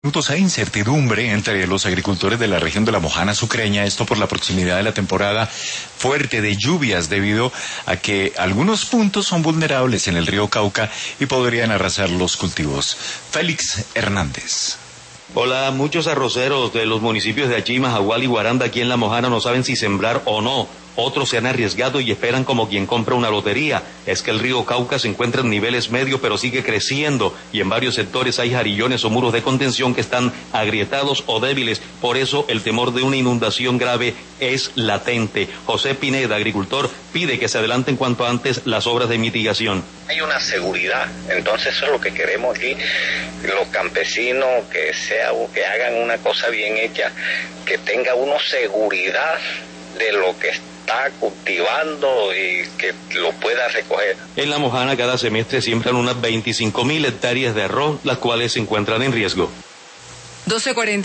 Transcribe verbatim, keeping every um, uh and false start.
Hay incertidumbre entre los agricultores de la región de La Mojana Sucreña, esto por la proximidad de la temporada fuerte de lluvias debido a que algunos puntos son vulnerables en el río Cauca y podrían arrasar los cultivos. Félix Hernández. Hola, muchos arroceros de los municipios de Achima, Jagual y Guaranda aquí en La Mojana no saben si sembrar o no. Otros se han arriesgado y esperan como quien compra una lotería. Es que el río Cauca se encuentra en niveles medios pero sigue creciendo y en varios sectores hay jarillones o muros de contención que están agrietados o débiles. Por eso el temor de una inundación grave es latente. José Pineda, agricultor, pide que se adelanten cuanto antes las obras de mitigación. Hay una seguridad, entonces eso es lo que queremos aquí, los campesinos, que sea, que hagan una cosa bien hecha, que tenga uno seguridad de lo que está cultivando y que lo pueda recoger. En La Mojana cada semestre siembran unas veinticinco mil hectáreas de arroz, las cuales se encuentran en riesgo. doce cuarenta